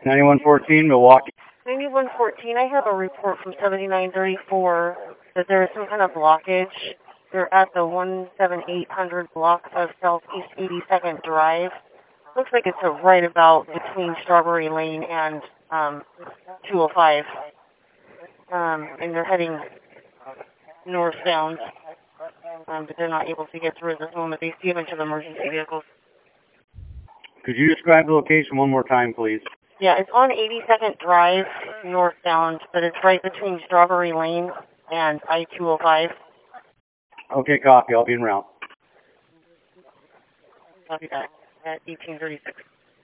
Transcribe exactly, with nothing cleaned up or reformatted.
ninety-one fourteen, Milwaukee. ninety-one fourteen, I have a report from seventy-nine thirty-four that there is some kind of blockage. They're at the one seven eight hundred block of Southeast eighty-second Drive. Looks like it's a right about between Strawberry Lane and um, two oh five. Um, and they're heading northbound, um, but they're not able to get through at this moment. They see a bunch of emergency vehicles. Could you describe the location one more time, please? Yeah, it's on eighty-second Drive, northbound, but it's right between Strawberry Lane and I two oh five. Okay, copy. I'll be en route. Copy that at eighteen thirty-six.